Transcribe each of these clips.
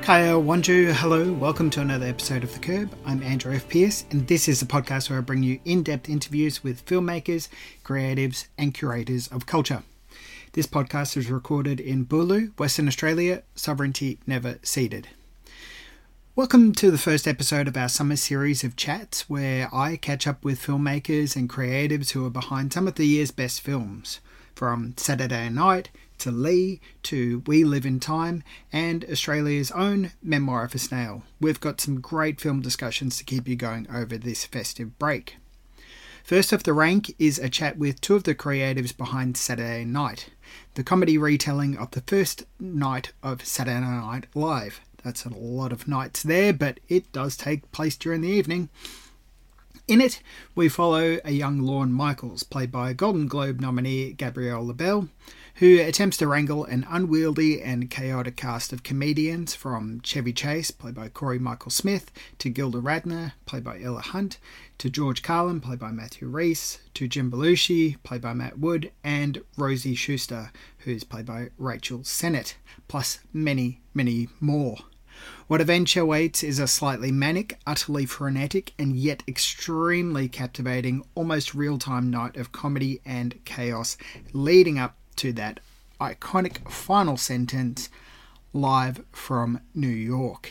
Kaya Wanju, hello, welcome to another episode of The Curb. I'm Andrew F. Pierce, and this is the podcast where I bring you in-depth interviews with filmmakers, creatives, and curators of culture. This podcast is recorded in Bulu, Western Australia, sovereignty never ceded. Welcome to the first episode of our summer series of chats where I catch up with filmmakers and creatives who are behind some of the year's best films, from Saturday Night to Lee to We Live in Time and Australia's own Memoir of a Snail. We've got some great film discussions to keep you going over this festive break. First off the rank is a chat with two of the creatives behind Saturday Night, the comedy retelling of the first night of Saturday Night Live. That's a lot of nights there, but it does take place during the evening. In it, we follow a young Lorne Michaels, played by Golden Globe nominee Gabrielle LaBelle, who attempts to wrangle an unwieldy and chaotic cast of comedians from Chevy Chase, played by Corey Michael Smith, to Gilda Radner, played by Ella Hunt, to George Carlin, played by Matthew Rhys, to Jim Belushi, played by Matt Wood, and Rosie Schuster, who's played by Rachel Sennett, plus many, many more. What eventuates is a slightly manic, utterly frenetic, and yet extremely captivating, almost real-time night of comedy and chaos, leading up to that iconic final sentence, live from New York.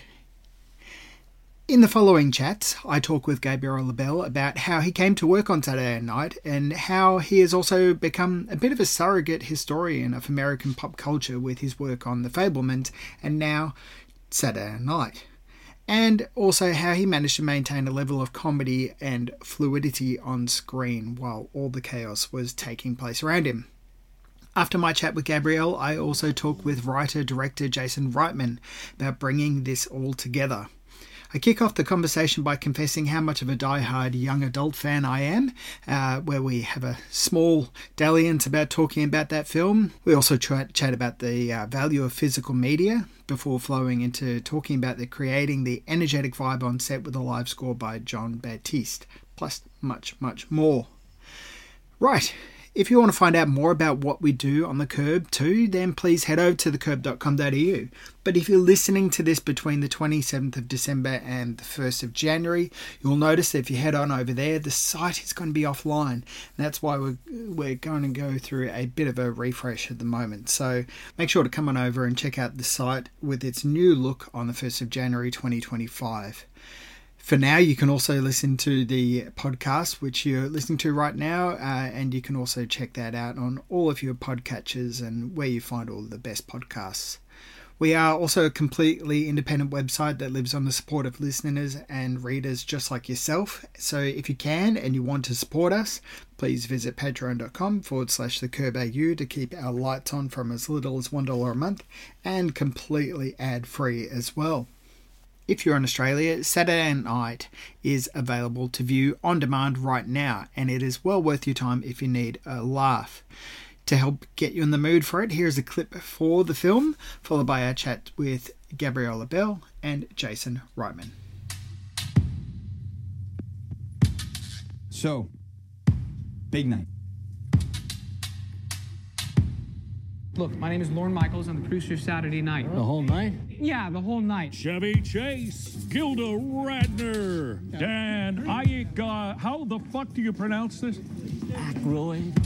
In the following chats, I talk with Gabrielle LaBelle about how he came to work on Saturday Night and how he has also become a bit of a surrogate historian of American pop culture with his work on The Fabelmans and now Saturday Night, and also how he managed to maintain a level of comedy and fluidity on screen while all the chaos was taking place around him. After my chat with Gabrielle, I also talk with writer-director Jason Reitman about bringing this all together. I kick off the conversation by confessing how much of a die-hard young adult fan I am, where we have a small dalliance about talking about that film. We also chat about the value of physical media before flowing into talking about creating the energetic vibe on set with a live score by Jon Batiste, plus much, much more. Right. If you want to find out more about what we do on The Curb too, then please head over to thecurb.com.au. But if you're listening to this between the 27th of December and the 1st of January, you'll notice that if you head on over there, the site is going to be offline. And that's why we're going to go through a bit of a refresh at the moment. So make sure to come on over and check out the site with its new look on the 1st of January 2025. For now, you can also listen to the podcast, which you're listening to right now, and you can also check that out on all of your podcatchers and where you find all the best podcasts. We are also a completely independent website that lives on the support of listeners and readers just like yourself. So if you can and you want to support us, please visit patreon.com/thecurbau to keep our lights on from as little as $1 a month and completely ad-free as well. If you're in Australia, Saturday Night is available to view on demand right now, and it is well worth your time if you need a laugh. To help get you in the mood for it, here's a clip for the film, followed by our chat with Gabrielle LaBelle and Jason Reitman. So, big night. Look, my name is Lorne Michaels. I'm the producer of Saturday Night. The whole night? Yeah, the whole night. Chevy Chase, Gilda Radner, Dan Iyek, how the fuck do you pronounce this? Aykroyd.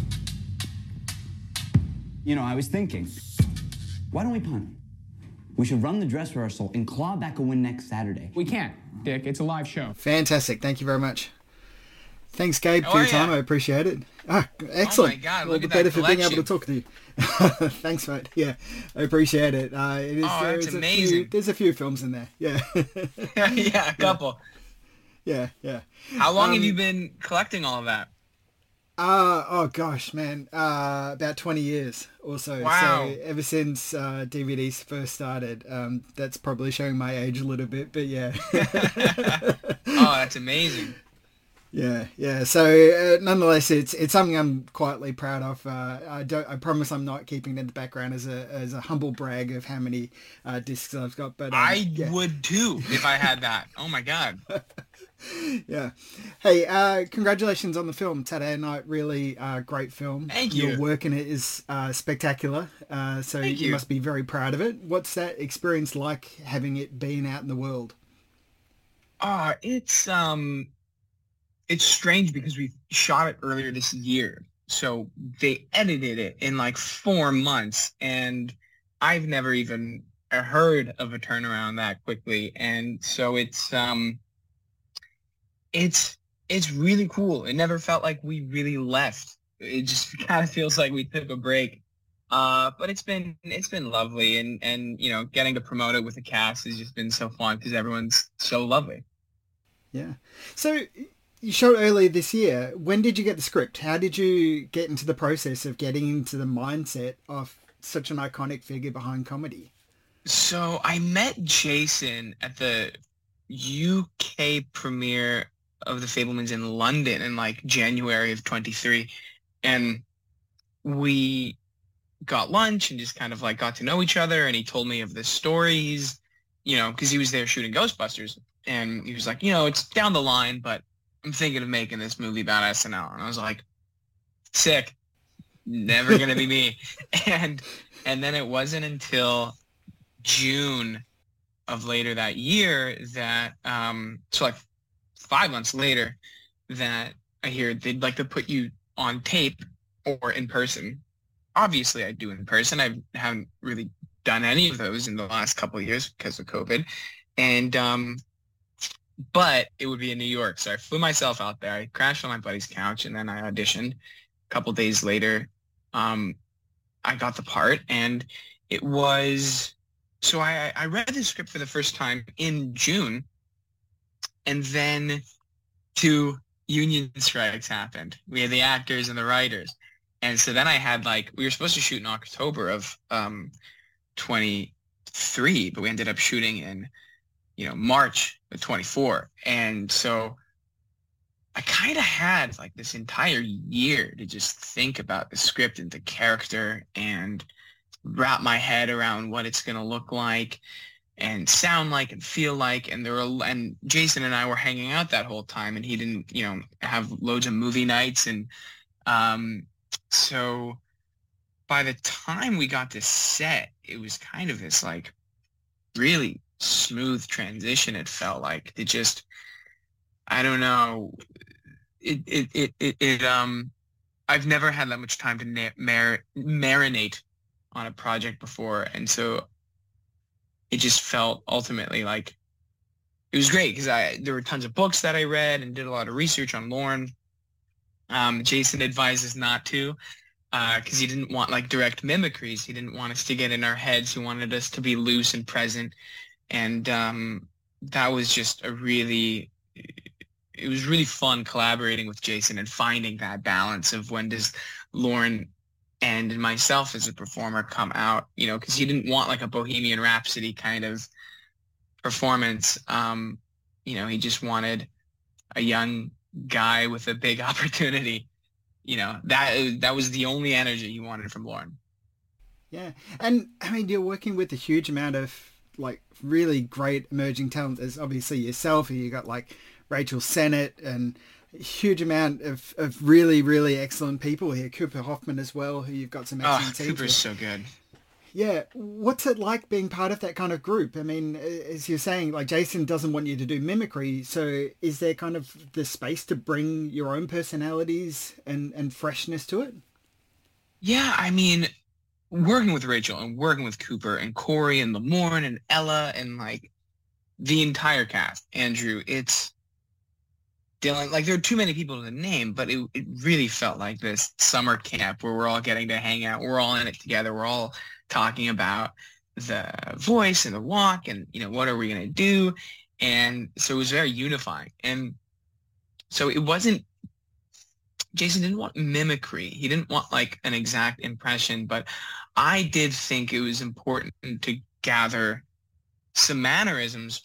You know, I was thinking, why don't we punt? We should run the dress rehearsal and claw back a win next Saturday. We can't, Dick. It's a live show. Fantastic. Thank you very much. Thanks, Gabe, for your time. I appreciate it. Excellent. Oh, my God. All the better for being able to talk to you. Thanks, mate. Yeah, I appreciate it. That's amazing. There's a few films in there. Yeah. Yeah, a couple. Yeah. How long have you been collecting all of that? Oh, gosh, man. About 20 years or so. Wow. So ever since DVDs first started. That's probably showing my age a little bit, but yeah. Oh, that's amazing. Yeah. So nonetheless, it's something I'm quietly proud of. I promise I'm not keeping it in the background as a humble brag of how many discs I've got. But I would too if I had that. Oh my God. Yeah. Hey, congratulations on the film, Saturday Night. Really great film. Thank you. Your work in it is spectacular. So Thank you you. must be very proud of it. What's that experience like, having it been out in the world? It's strange because we shot it earlier this year. So they edited it in like 4 months, and I've never even heard of a turnaround that quickly. And so it's really cool. It never felt like we really left. It just kind of feels like we took a break. But it's been lovely, and you know, getting to promote it with the cast has just been so fun because everyone's so lovely. Yeah. So you shot earlier this year. When did you get the script? How did you get into the process of getting into the mindset of such an iconic figure behind comedy? So I met Jason at the UK premiere of The Fabelmans in London in like January of 23. And we got lunch and just kind of like got to know each other. And he told me of the stories, you know, because he was there shooting Ghostbusters. And he was like, you know, it's down the line, but I'm thinking of making this movie about SNL. And I was like, sick, never going to be me. And then it wasn't until June of later that year that, so like 5 months later, that I hear they'd like to put you on tape or in person. Obviously, I do in person. I haven't really done any of those in the last couple of years because of COVID. And, but it would be in New York. So I flew myself out there. I crashed on my buddy's couch, and then I auditioned. A couple days later, I got the part, and it was, so I read the script for the first time in June, and then 2 union strikes happened. We had the actors and the writers. And so then I had like, we were supposed to shoot in October of 23, but we ended up shooting in, you know, March of 24. And so I kind of had like this entire year to just think about the script and the character and wrap my head around what it's going to look like and sound like and feel like. And Jason and I were hanging out that whole time, and he didn't, you know, have loads of movie nights. And so by the time we got to set, it was kind of this like really smooth transition. It felt like it just, I don't know. I've never had that much time to marinate on a project before. And so it just felt ultimately like it was great because there were tons of books that I read and did a lot of research on Lorne. Jason advises not to, because he didn't want like direct mimicries. He didn't want us to get in our heads. He wanted us to be loose and present. And that was just it was really fun collaborating with Jason and finding that balance of when does Lorne and myself as a performer come out, you know, because he didn't want like a Bohemian Rhapsody kind of performance. You know, he just wanted a young guy with a big opportunity. You know, that was the only energy he wanted from Lorne. Yeah. And I mean, you're working with a huge amount of like really great emerging talent. There's obviously yourself, you got like Rachel Sennett and a huge amount of really, really excellent people here. Cooper Hoffman as well, who you've got some excellent teams Cooper's with. so good. Yeah. What's it like being part of that kind of group? I mean, as you're saying, like Jason doesn't want you to do mimicry. So is there kind of the space to bring your own personalities and freshness to it? Yeah, I mean, working with Rachel and working with Cooper and Corey and Lamorne and Ella and like the entire cast, Andrew, it's Dylan, like there are too many people to name, but it really felt like this summer camp where we're all getting to hang out. We're all in it together. We're all talking about the voice and the walk and, you know, what are we going to do? And so it was very unifying. And so it wasn't, Jason didn't want mimicry. He didn't want like an exact impression, but I did think it was important to gather some mannerisms,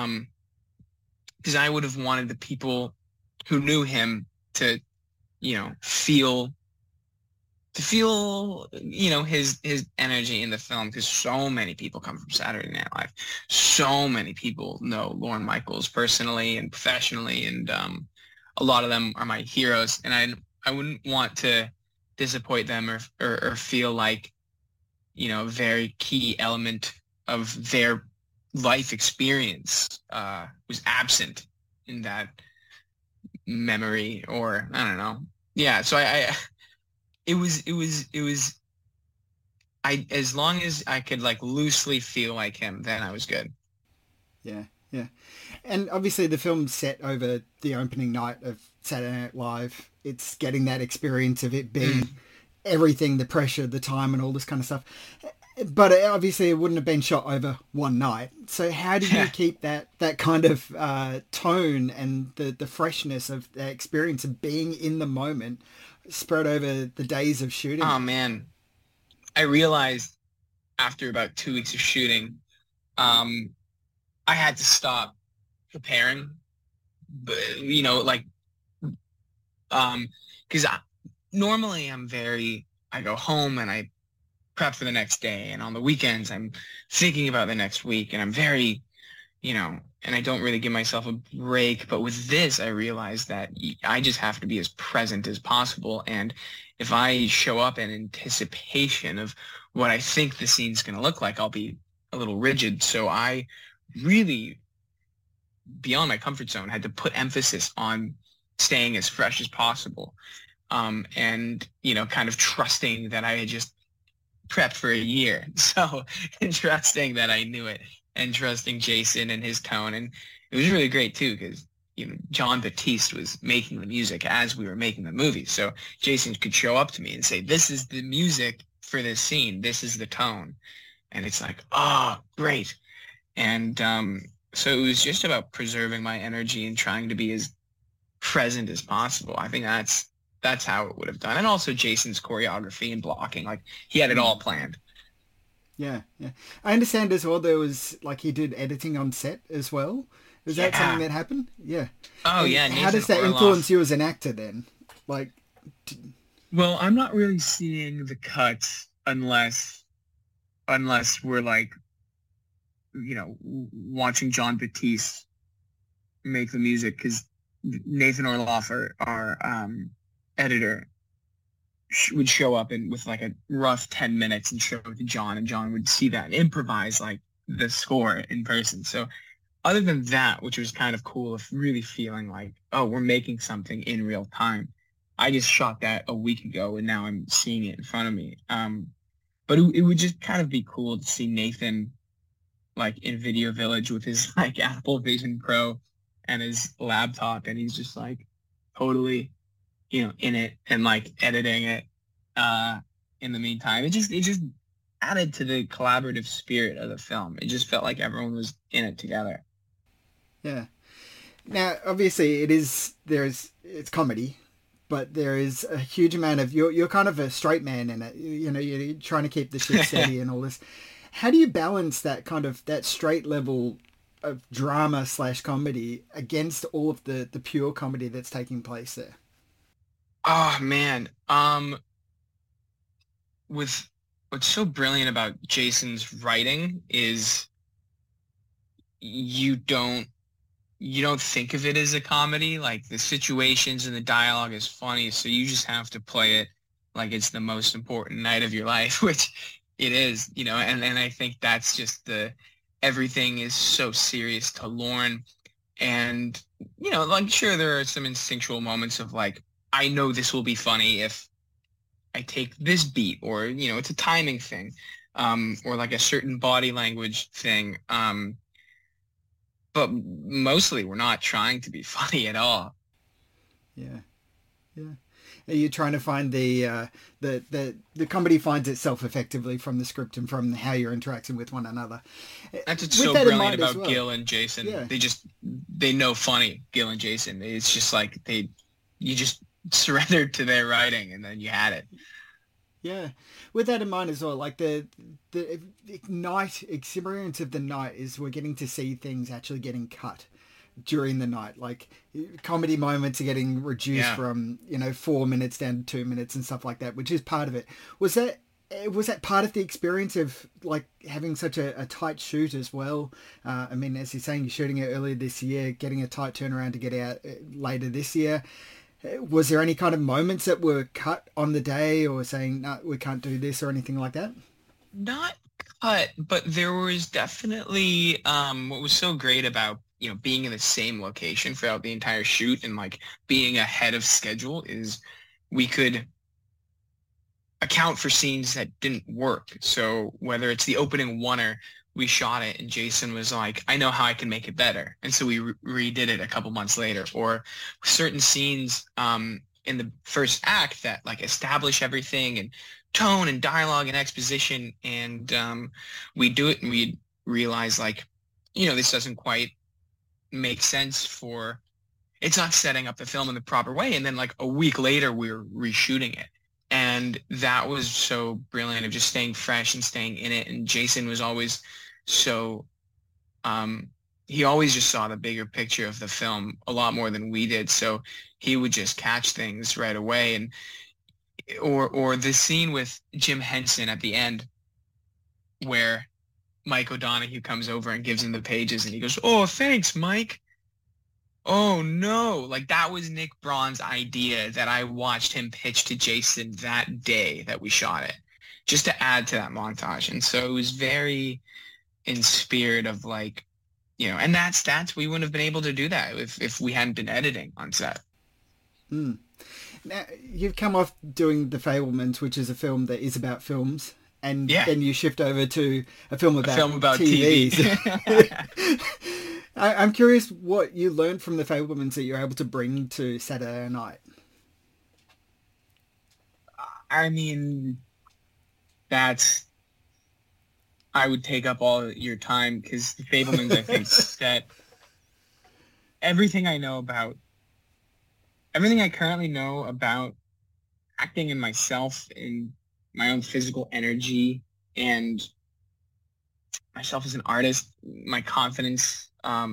because I would have wanted the people who knew him to, you know, feel to feel, his energy in the film, because so many people come from Saturday Night Live. So many people know Lorne Michaels personally and professionally, and a lot of them are my heroes. And I wouldn't want to disappoint them or feel like, a very key element of their life experience was absent in that memory, or I don't know. Yeah, so it was as long as I could like loosely feel like him, then I was good. Yeah, yeah. And obviously the film's set over the opening night of Saturday Night Live. It's getting that experience of it being everything, the pressure, the time and all this kind of stuff. But obviously it wouldn't have been shot over one night. So how do you keep that kind of tone and the freshness of the experience of being in the moment spread over the days of shooting? Oh, man. I realized after about 2 weeks of shooting, I had to stop preparing. But, because normally I go home and I prep for the next day, and on the weekends I'm thinking about the next week, and I'm very, and I don't really give myself a break. But with this, I realized that I just have to be as present as possible, and if I show up in anticipation of what I think the scene's going to look like, I'll be a little rigid. So I really, beyond my comfort zone, had to put emphasis on staying as fresh as possible, and kind of trusting that I had just prepped for a year. So trusting that I knew it, and trusting Jason and his tone. And it was really great too, because Jon Batiste was making the music as we were making the movie. So Jason could show up to me and say, this is the music for this scene, this is the tone. And it's like, oh, great. And so it was just about preserving my energy and trying to be as present as possible. I think that's how it would have done. And also Jason's choreography and blocking, like he had it all planned. Yeah, yeah. I understand as well there was, like, he did editing on set as well. Is that something that happened? Yeah. Oh, and yeah. How does that influence you as an actor then? Like, well, I'm not really seeing the cuts unless we're like, watching Jon Batiste make the music, because Nathan Orloff, our editor, would show up with like a rough 10 minutes and show it to Jon, and Jon would see that and improvise like the score in person. So other than that, which was kind of cool, of really feeling like, oh, we're making something in real time. I just shot that a week ago, and now I'm seeing it in front of me. But it would just kind of be cool to see Nathan like in Video Village with his like Apple Vision Pro and his laptop, and he's just like totally, in it and like editing it in the meantime. It just added to the collaborative spirit of the film. It just felt like everyone was in it together. Yeah. Now, obviously, it's comedy, but there is a huge amount of you're kind of a straight man in it. You're trying to keep the shit steady and all this. How do you balance that kind of that straight level of drama / comedy against all of the pure comedy that's taking place there? Oh man, what's so brilliant about Jason's writing is you don't think of it as a comedy. Like, the situations and the dialogue is funny, so you just have to play it like it's the most important night of your life, which it is, and I think that's just everything is so serious to Lorne. And, like, sure, there are some instinctual moments of like, I know this will be funny if I take this beat, or, it's a timing thing, or like a certain body language thing. But mostly we're not trying to be funny at all. Yeah. Yeah. Are you trying to find the comedy finds itself effectively from the script and from how you're interacting with one another? That's what's so brilliant about well. Gil and Jason. Yeah. They know funny, Gil and Jason. It's just like you just surrendered to their writing, and then you had it. Yeah. With that in mind as well, like the night experience of the night is we're getting to see things actually getting cut. during the night? Like comedy moments are getting reduced from, 4 minutes down to 2 minutes and stuff like that, which is part of it. Was that part of the experience of like having such a tight shoot as well? I mean, as you're saying, you're shooting it earlier this year, getting a tight turnaround to get out later this year. Was there any kind of moments that were cut on the day or saying, no, we can't do this or anything like that? Not cut, but there was definitely what was so great about, being in the same location throughout the entire shoot and like being ahead of schedule is we could account for scenes that didn't work. So whether it's the opening oneer, we shot it and Jason was like, I know how I can make it better. And so we redid it a couple months later. Or certain scenes in the first act that like establish everything and tone and dialogue and exposition. And we do it and we realize like, this doesn't quite make sense it's not setting up the film in the proper way. And then like a week later, we're reshooting it. And that was so brilliant of just staying fresh and staying in it. And Jason was always so, he always just saw the bigger picture of the film a lot more than we did. So he would just catch things right away. And, or the scene with Jim Henson at the end where Mike O'Donoghue comes over and gives him the pages and he goes, oh, thanks, Mike. Oh no, like that was Nick Braun's idea that I watched him pitch to Jason that day that we shot it, just to add to that montage. And so it was very in spirit of like, and that's we wouldn't have been able to do that if we hadn't been editing on set. Now, you've come off doing The Fabelmans, which is a film that is about films, and then you shift over to a film about TVs. TV. I'm curious what you learned from The Fabelmans that you're able to bring to Saturday Night. I mean, I would take up all your time because The Fabelmans, I think, set everything I currently know about acting and myself and my own physical energy and myself as an artist, my confidence,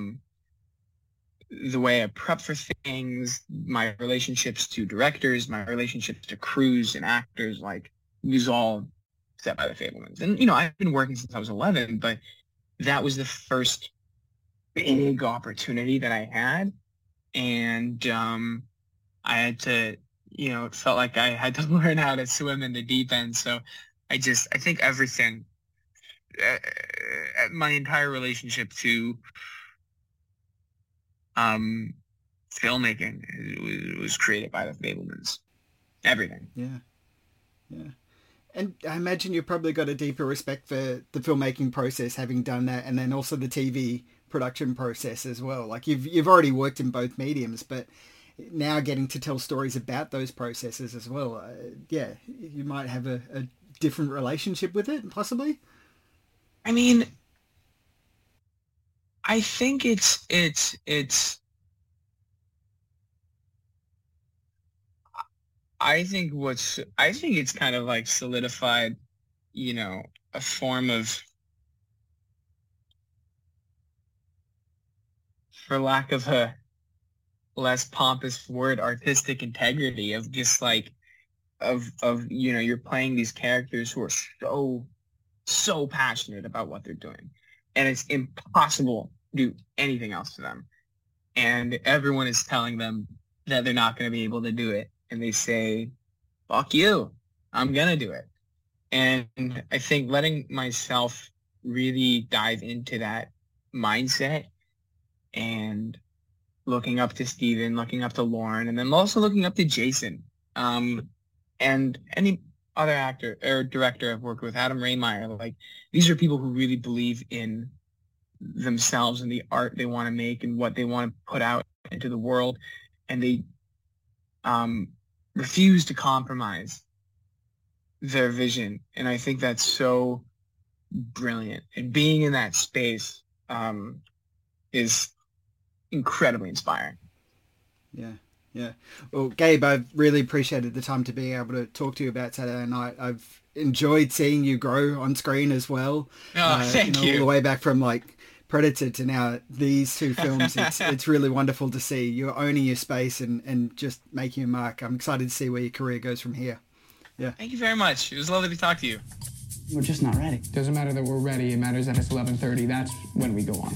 the way I prep for things, my relationships to directors, my relationships to crews and actors, like it was all set by The Fabelmans. And, I've been working since I was 11, but that was the first big opportunity that I had. And I had to, it felt like I had to learn how to swim in the deep end. So I think everything, my entire relationship to filmmaking was created by The Fabelmans. Everything. Yeah. And I imagine you've probably got a deeper respect for the filmmaking process, having done that, and then also the TV production process as well. Like you've already worked in both mediums, but now getting to tell stories about those processes as well. You might have a different relationship with it, possibly. I mean, I think it's kind of like solidified, a form of, for lack of a less pompous word, artistic integrity of just like, you're playing these characters who are so passionate about what they're doing. And it's impossible to do anything else to them. And everyone is telling them that they're not going to be able to do it. And they say, fuck you, I'm going to do it. And I think letting myself really dive into that mindset and looking up to Steven, looking up to Lauren, and then also looking up to Jason, and any other actor or director I've worked with, Adam Raymire, like these are people who really believe in themselves and the art they want to make and what they want to put out into the world. And they refuse to compromise their vision. And I think that's so brilliant. And being in that space is incredibly inspiring. Yeah. Well, Gabe, I've really appreciated the time to be able to talk to you about Saturday Night. I've enjoyed seeing you grow on screen as well. Thank you. All the way back from like Predator to now these two films, it's really wonderful to see you're owning your space and just making a mark. I'm excited to see where your career goes from here. Yeah. Thank you very much. It was lovely to talk to you. We're just not ready. Doesn't matter that we're ready. It matters that it's 11:30. That's when we go on.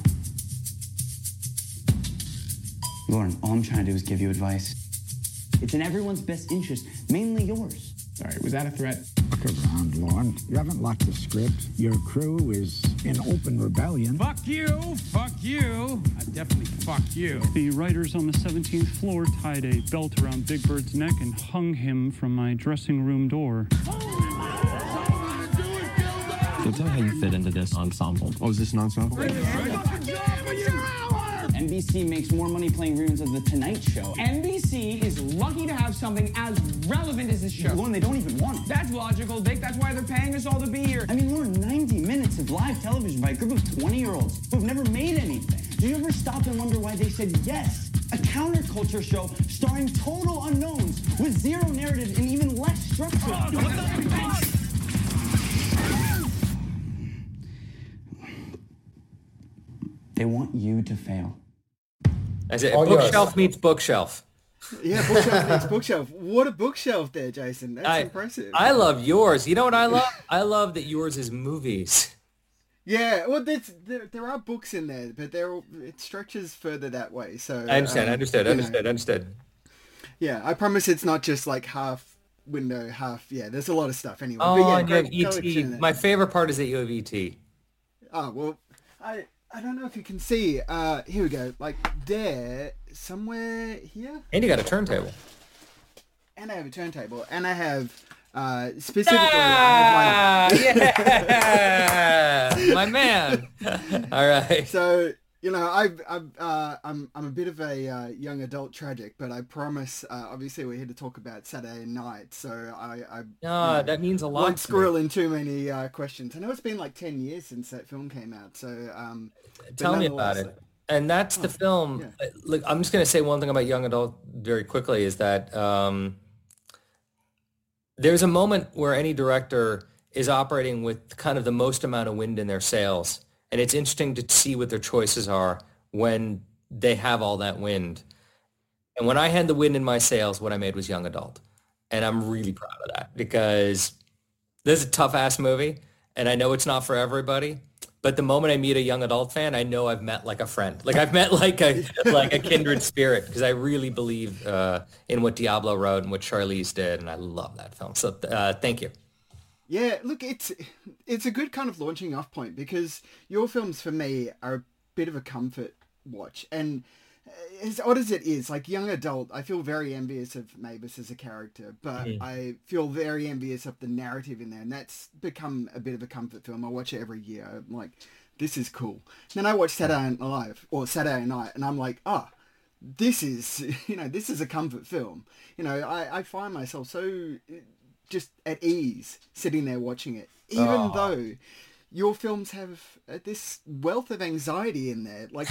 Lauren, all I'm trying to do is give you advice. It's in everyone's best interest, mainly yours. Sorry, was that a threat? Look around, Lauren. You haven't locked the script. Your crew is in open rebellion. Fuck you! Fuck you! I definitely fuck you. The writers on the 17th floor tied a belt around Big Bird's neck and hung him from my dressing room door. So tell me how you fit into this ensemble. Oh, is this an ensemble? NBC makes more money playing reruns of The Tonight Show. NBC is lucky to have something as relevant as this show. Lauren, they don't even want it. That's logical, Dick. That's why they're paying us all to be here. I mean, Lauren, 90 minutes of live television by a group of 20-year-olds who have never made anything. Do you ever stop and wonder why they said yes? A counterculture show starring total unknowns with zero narrative and even less structure. They want you to fail. I said, bookshelf meets bookshelf. Yeah, bookshelf next bookshelf. What a bookshelf there, Jason. That's impressive. I love yours. You know what I love? I love that yours is movies. Yeah, well, there are books in there, but it stretches further that way. So I understood. Yeah, I promise it's not just like half window, half. Yeah, there's a lot of stuff anyway. Oh, but yeah, and you have E.T. My favorite part is that you have E.T. Oh, well, I don't know if you can see. Here we go. Like there, somewhere here. And you got a turntable. And I have a turntable. And I have, specifically, I have my man. All right. So, you know, I'm a bit of a young adult tragic, but I promise, obviously we're here to talk about Saturday Night, so that means a lot. Won't squirrel in too many questions. I know it's been like 10 years since that film came out, so tell me about it. And that's the film. Yeah. Look, I'm just going to say one thing about young adult very quickly is that there's a moment where any director is operating with kind of the most amount of wind in their sails. And it's interesting to see what their choices are when they have all that wind. And when I had the wind in my sails, what I made was young adult. And I'm really proud of that because this is a tough-ass movie. And I know it's not for everybody. But the moment I meet a young adult fan, I know I've met like a friend. Like I've met like a kindred spirit because I really believe in what Diablo wrote and what Charlize did. And I love that film. So thank you. Yeah, look, it's a good kind of launching off point because your films for me are a bit of a comfort watch. And as odd as it is, like young adult, I feel very envious of Mavis as a character, but I feel very envious of the narrative in there. And that's become a bit of a comfort film. I watch it every year. I'm like, this is cool. And then I watch Saturday Night and I'm like, this is a comfort film. You know, I find myself so just at ease sitting there watching it, even though your films have this wealth of anxiety in there. Like,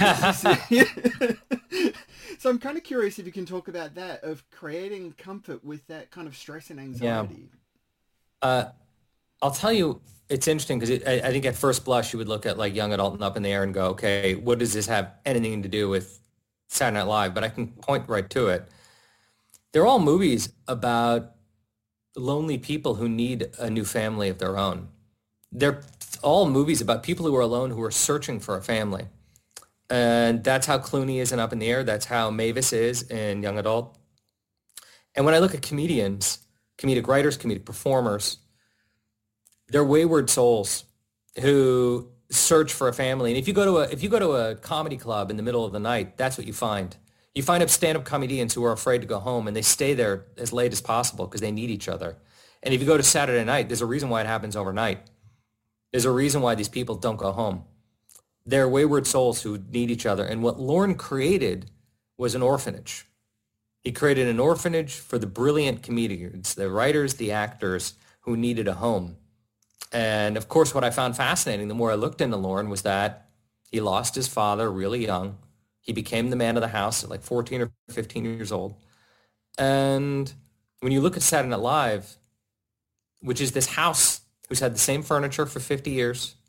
so I'm kind of curious if you can talk about that, of creating comfort with that kind of stress and anxiety. Yeah. I'll tell you, it's interesting because I think at first blush you would look at like young adult and Up in the Air and go, okay, what does this have anything to do with Saturday Night Live? But I can point right to it. They're all movies about lonely people who need a new family of their own. They're all movies about people who are alone, who are searching for a family. And that's how Clooney is in Up in the Air. That's how Mavis is in Young Adult. And when I look at comedians, comedic writers, comedic performers, they're wayward souls who search for a family. And if you go to a comedy club in the middle of the night, that's what you find. You find up stand-up comedians who are afraid to go home, and they stay there as late as possible because they need each other. And if you go to Saturday night, there's a reason why it happens overnight. There's a reason why these people don't go home. They're wayward souls who need each other. And what Lorne created was an orphanage. He created an orphanage for the brilliant comedians, the writers, the actors who needed a home. And of course, what I found fascinating, the more I looked into Lorne, was that he lost his father really young. He became the man of the house at like 14 or 15 years old. And when you look at Saturday Night Live, which is this house who's had the same furniture for 50 years,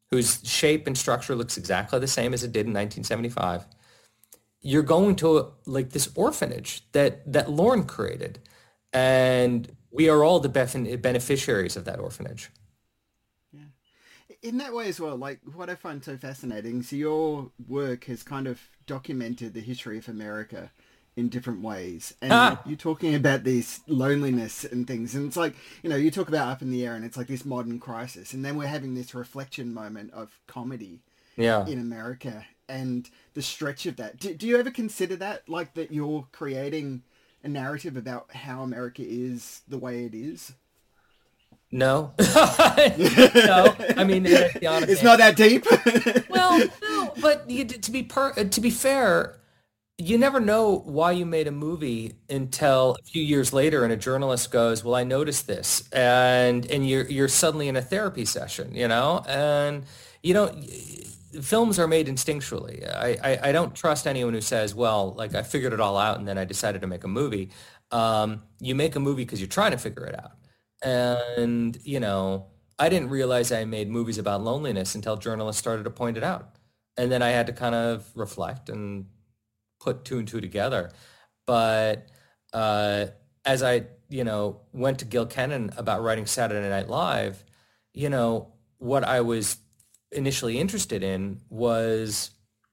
whose shape and structure looks exactly the same as it did in 1975. You're going to like this orphanage that Lorne created, and we are all the beneficiaries of that orphanage. In that way as well, like what I find so fascinating, so your work has kind of documented the history of America in different ways. And you're talking about this loneliness and things. And it's like, you know, you talk about Up in the Air and it's like this modern crisis. And then we're having this reflection moment of comedy in America and the stretch of that. Do you ever consider that, like that you're creating a narrative about how America is the way it is? No. No. I mean, that's the honest it's not that deep. Well, no, but to be fair, you never know why you made a movie until a few years later, and a journalist goes, "Well, I noticed this," and you're suddenly in a therapy session, you know, and you know, films are made instinctually. I don't trust anyone who says, "Well, like I figured it all out and then I decided to make a movie." You make a movie because you're trying to figure it out. And, you know, I didn't realize I made movies about loneliness until journalists started to point it out. And then I had to kind of reflect and put two and two together. But as I, you know, went to Gil Kennan about writing Saturday Night Live, you know, what I was initially interested in was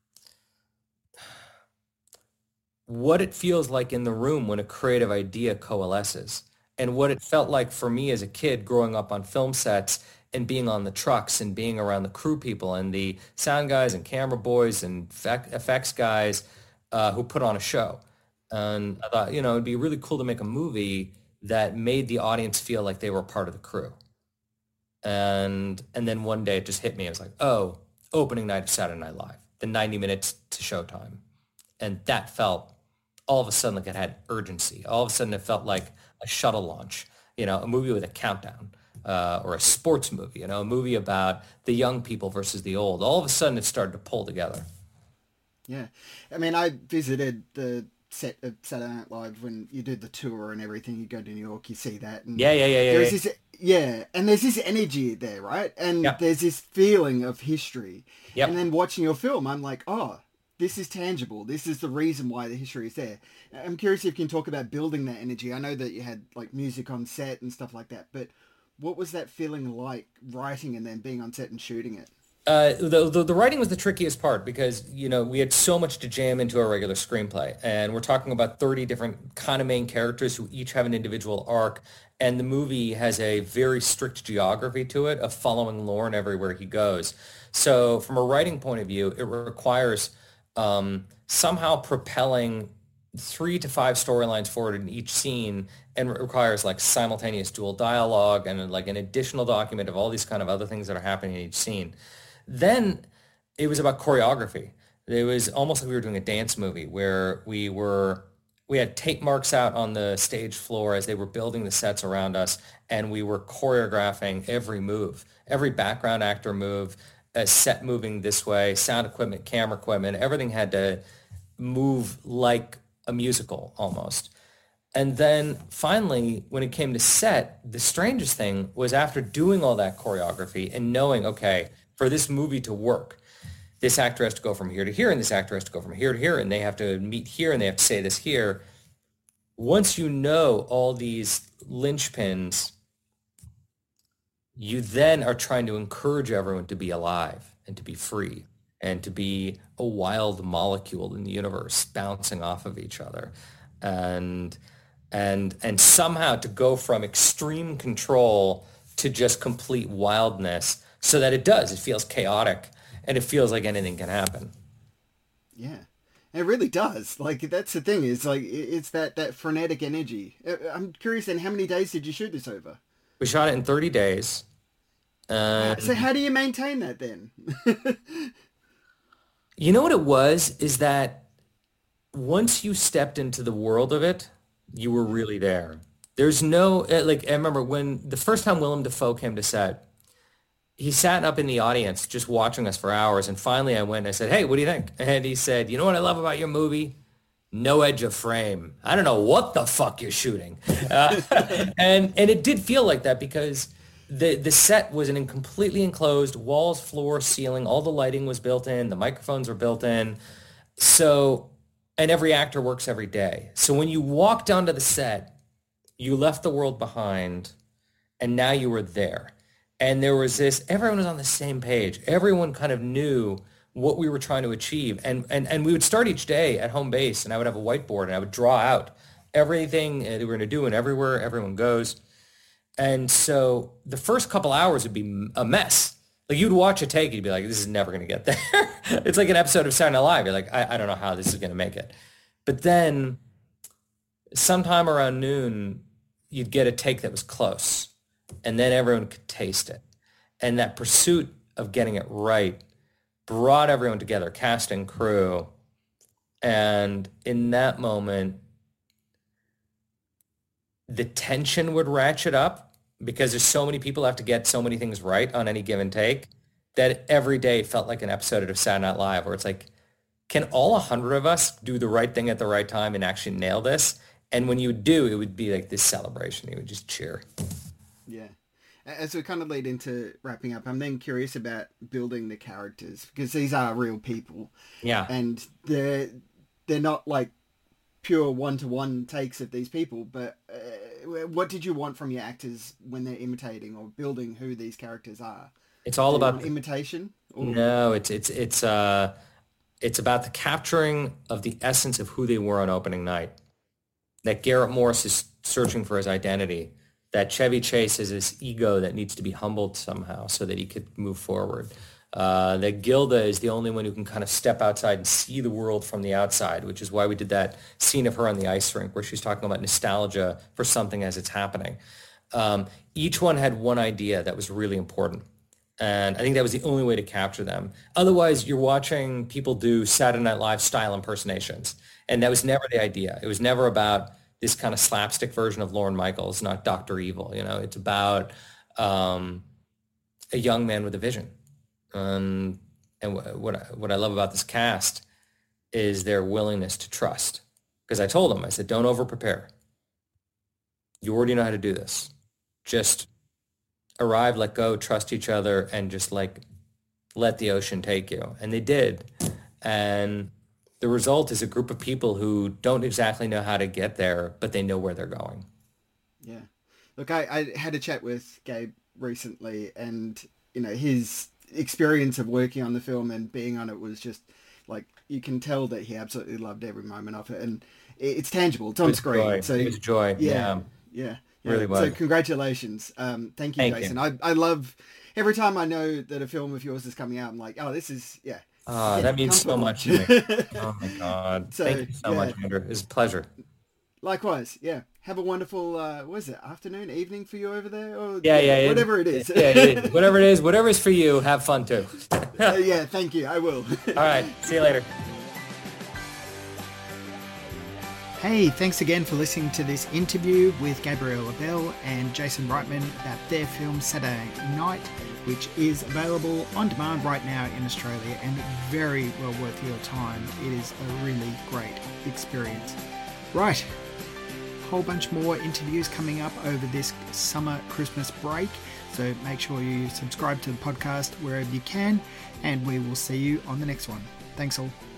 what it feels like in the room when a creative idea coalesces. And what it felt like for me as a kid growing up on film sets and being on the trucks and being around the crew people and the sound guys and camera boys and effects guys who put on a show. And I thought, you know, it'd be really cool to make a movie that made the audience feel like they were part of the crew. And then one day it just hit me. I was like, oh, opening night of Saturday Night Live, the 90 minutes to showtime. And that felt all of a sudden like it had urgency. All of a sudden it felt like a shuttle launch, you know, a movie with a countdown, or a sports movie, you know, a movie about the young people versus the old. All of a sudden it started to pull together. Yeah. I mean, I visited the set of Saturday Night Live when you did the tour and everything. You go to New York, you see that. And and there's this energy there, right? And there's this feeling of history. Yep. And then watching your film, I'm like, oh, this is tangible. This is the reason why the history is there. I'm curious if you can talk about building that energy. I know that you had like music on set and stuff like that, but what was that feeling like writing and then being on set and shooting it? The writing was the trickiest part because, you know, we had so much to jam into a regular screenplay, and we're talking about 30 different kind of main characters who each have an individual arc, and the movie has a very strict geography to it of following Lorne everywhere he goes. So from a writing point of view, it requires somehow propelling 3 to 5 storylines forward in each scene, and it requires like simultaneous dual dialogue and like an additional document of all these kind of other things that are happening in each scene. Then it was about choreography. It was almost like we were doing a dance movie where we had tape marks out on the stage floor as they were building the sets around us, and we were choreographing every move, every background actor move, a set moving this way, sound equipment, camera equipment, everything had to move like a musical almost. And then finally, when it came to set, the strangest thing was after doing all that choreography and knowing, okay, for this movie to work, this actor has to go from here to here, and this actor has to go from here to here, and they have to meet here, and they have to say this here. Once you know all these linchpins, you then are trying to encourage everyone to be alive and to be free and to be a wild molecule in the universe bouncing off of each other. And somehow to go from extreme control to just complete wildness so that it feels chaotic and it feels like anything can happen. Yeah, it really does. Like, that's the thing, is like, it's that frenetic energy. I'm curious then, how many days did you shoot this over? We shot it in 30 days. So how do you maintain that then? You know what it was, is that once you stepped into the world of it, you were really there. There's no, like, I remember when the first time Willem Dafoe came to set, he sat up in the audience just watching us for hours. And finally I went and I said, hey, what do you think? And he said, you know what I love about your movie? No edge of frame. I don't know what the fuck you're shooting. And it did feel like that because the set was completely enclosed, walls, floor, ceiling, all the lighting was built in, the microphones were built in. So, and every actor works every day. So when you walked onto the set, you left the world behind, and now you were there. And there was everyone was on the same page. Everyone kind of knew what we were trying to achieve. And we would start each day at home base, and I would have a whiteboard, and I would draw out everything that we were going to do and everywhere everyone goes. And so the first couple hours would be a mess. Like, you'd watch a take, and you'd be like, this is never going to get there. It's like an episode of Saturday Night Live. You're like, I don't know how this is going to make it. But then sometime around noon, you'd get a take that was close, and then everyone could taste it. And that pursuit of getting it right brought everyone together, cast and crew. And in that moment, the tension would ratchet up because there's so many people have to get so many things right on any given take that every day felt like an episode of Saturday Night Live, where it's like, can all 100 of us do the right thing at the right time and actually nail this? And when you would do, it would be like this celebration. You would just cheer. Yeah. As we kind of lead into wrapping up, I'm then curious about building the characters, because these are real people. Yeah. And they're not like pure one-to-one takes of these people, but what did you want from your actors when they're imitating or building who these characters are? It's all about imitation? Or... No, it's about the capturing of the essence of who they were on opening night. That Garrett Morris is searching for his identity. That Chevy Chase is this ego that needs to be humbled somehow so that he could move forward. That Gilda is the only one who can kind of step outside and see the world from the outside, which is why we did that scene of her on the ice rink where she's talking about nostalgia for something as it's happening. Each one had one idea that was really important. And I think that was the only way to capture them. Otherwise, you're watching people do Saturday Night Live style impersonations. And that was never the idea. It was never about this kind of slapstick version of Lorne Michaels, not Dr. Evil. You know, it's about a young man with a vision. And what I love about this cast is their willingness to trust. Because I told them, I said, don't over-prepare. You already know how to do this. Just arrive, let go, trust each other, and just like let the ocean take you. And they did. And the result is a group of people who don't exactly know how to get there, but they know where they're going. Yeah. Look, I had a chat with Gabe recently, and, you know, his experience of working on the film and being on it was just like, you can tell that he absolutely loved every moment of it. And it's tangible. It's on screen. Joy. So it was joy. Yeah. Really was. So congratulations. Thank you, Jason. I love every time I know that a film of yours is coming out. I'm like, oh, this is, yeah. Oh, that means so much to me. Oh my God. So, thank you so much, Andrew. It was a pleasure. Likewise. Yeah. Have a wonderful, what is it, afternoon, evening for you over there? Or, yeah. Whatever it is. Whatever it is, whatever is for you, have fun too. Yeah, thank you. I will. All right. See you later. Hey, thanks again for listening to this interview with Gabriel Abel and Jason Reitman about their film Saturday Night, which is available on demand right now in Australia and very well worth your time. It is a really great experience. Right, a whole bunch more interviews coming up over this summer Christmas break, so make sure you subscribe to the podcast wherever you can, and we will see you on the next one. Thanks all.